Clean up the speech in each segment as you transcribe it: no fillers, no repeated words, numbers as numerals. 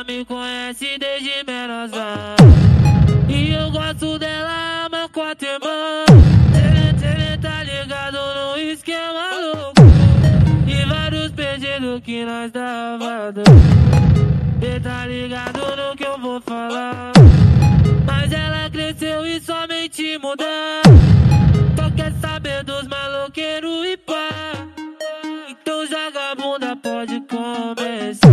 me conhece desde menorzinha. E eu gosto dela, mas com a irmã. Cê tá ligado no esquema louco. E vários pedidos que nós dava. Cê tá ligado no que eu vou falar. Mas ela cresceu e somente mudar. Só quer saber dos maloqueiros e pá. Então joga a bunda, pode começar.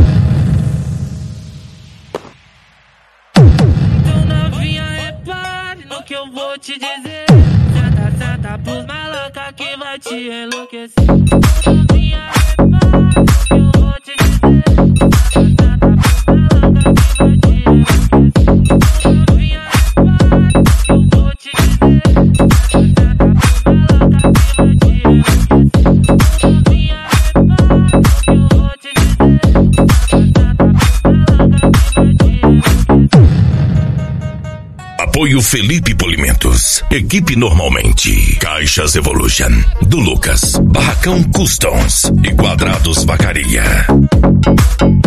Então novinha, repare no que eu vou te dizer. Senta pros maloca que vai te enlouquecer. Novinha, repare no que eu vou te dizer. Senta pros maloca que vai te enlouquecer. Novinha, repare no que eu vou te dizer. Senta pros maloca que vai te enlouquecer. Novinha, repare no que eu vou te dizer. Senta pros maloca que vai te enlouquecer. Apoio Felipe Polimentos. Equipe Normalmente. Caixas Evolution. Do Lucas. Barracão Customs. E Quadrados Vacaria.